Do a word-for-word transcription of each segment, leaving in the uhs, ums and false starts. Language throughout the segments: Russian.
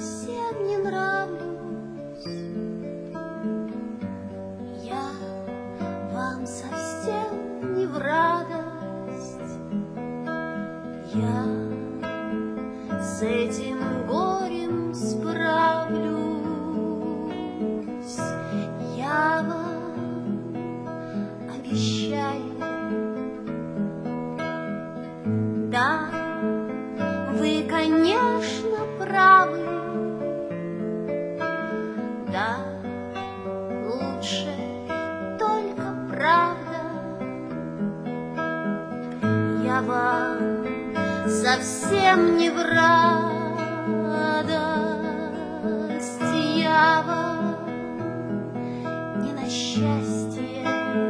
совсем не нравлюсь. Я вам совсем не в радость. Я с этим горем справлюсь. Я вам обещаю. Да, вы, конечно, правы. Да, лучше только правда. Я вам совсем не в радость. Я вам не на счастье.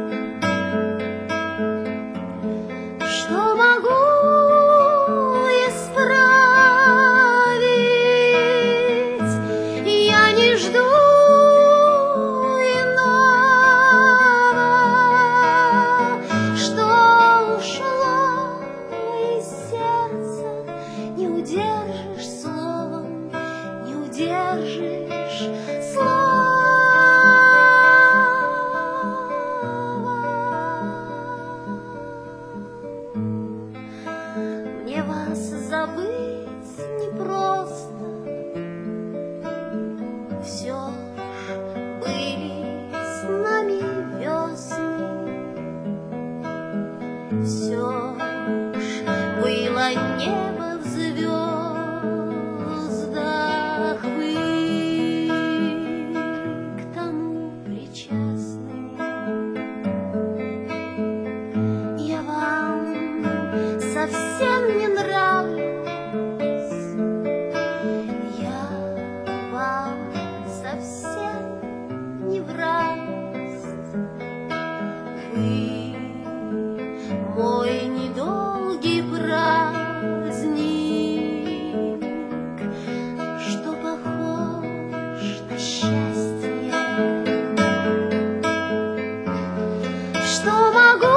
Что могу исправить? Я не жду иного, что ушло из сердца. Не удержишь словом, не удержишь словом. Мне вас забыть непросто. Все ж были с нами весны. Все ж было небо в звездах. Вы к тому причастны. Я вам совсем не нравлюсь. Я вам совсем не в радость. Вы мой недолгий праздник, что похож на счастье. Что могу